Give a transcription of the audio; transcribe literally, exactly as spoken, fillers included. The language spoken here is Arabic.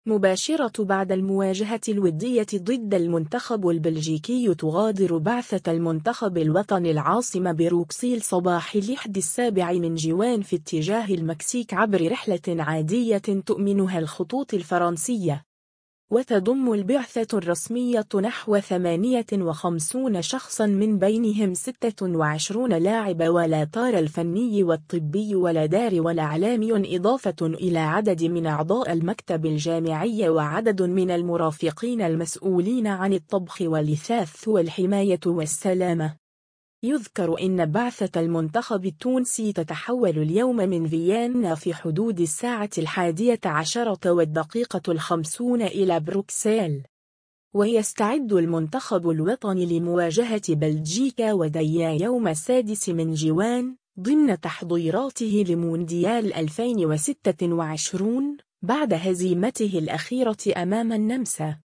مباشرة بعد المواجهة الودية ضد المنتخب البلجيكي، تغادر بعثة المنتخب الوطني العاصمة بروكسيل صباح الأحد السابع من جوان في اتجاه المكسيك عبر رحلة عادية تؤمنها الخطوط الفرنسية. وتضم البعثة الرسمية نحو ثمانية وخمسين شخصا، من بينهم ستة وعشرين لاعب والإطار الفني والطبي والإداري والإعلامي، إضافة إلى عدد من أعضاء المكتب الجامعي وعدد من المرافقين المسؤولين عن الطبخ والإثاث والحماية والسلامة. يذكر إن بعثة المنتخب التونسي تتحول اليوم من فيينا في حدود الساعة الحادية عشرة والدقيقة الخمسون إلى بروكسل. ويستعد المنتخب الوطني لمواجهة بلجيكا وديا يوم السادس من جوان ضمن تحضيراته لمونديال ألفين وستة وعشرين بعد هزيمته الأخيرة أمام النمسا.